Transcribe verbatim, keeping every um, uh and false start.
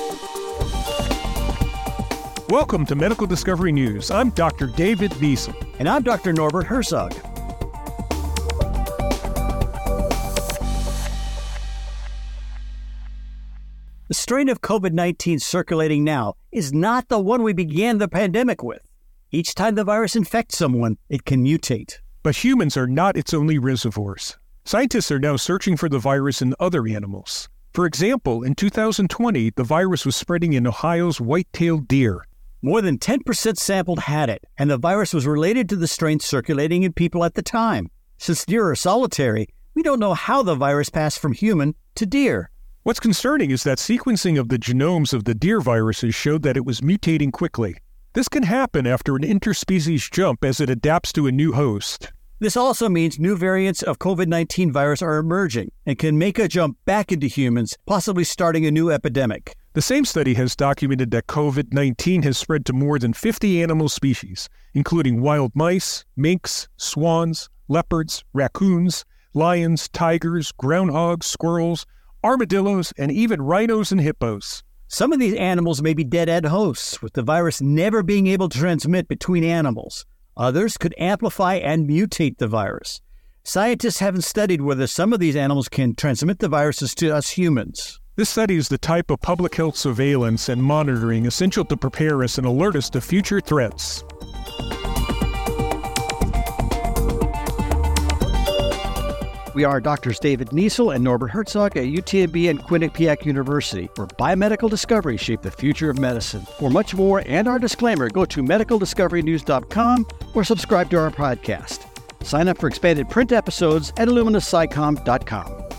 Welcome to Medical Discovery News. I'm Doctor David Niesel. And I'm Doctor Norbert Herzog. The strain of covid nineteen circulating now is not the one we began the pandemic with. Each time the virus infects someone, it can mutate. But humans are not its only reservoirs. Scientists are now searching for the virus in other animals. For example, in two thousand twenty, the virus was spreading in Ohio's white-tailed deer. More than ten percent sampled had it, and the virus was related to the strain circulating in people at the time. Since deer are solitary, we don't know how the virus passed from human to deer. What's concerning is that sequencing of the genomes of the deer viruses showed that it was mutating quickly. This can happen after an interspecies jump as it adapts to a new host. This also means new variants of covid nineteen virus are emerging and can make a jump back into humans, possibly starting a new epidemic. The same study has documented that covid nineteen has spread to more than fifty animal species, including wild mice, minks, swans, leopards, raccoons, lions, tigers, groundhogs, squirrels, armadillos, and even rhinos and hippos. Some of these animals may be dead-end hosts, with the virus never being able to transmit between animals. Others could amplify and mutate the virus. Scientists haven't studied whether some of these animals can transmit the viruses to us humans. This study is the type of public health surveillance and monitoring essential to prepare us and alert us to future threats. We are Doctors David Niesel and Norbert Herzog at U T M B and Quinnipiac University, where biomedical discovery shape the future of medicine. For much more and our disclaimer, go to medical discovery news dot com or subscribe to our podcast. Sign up for expanded print episodes at illumina sci com dot com.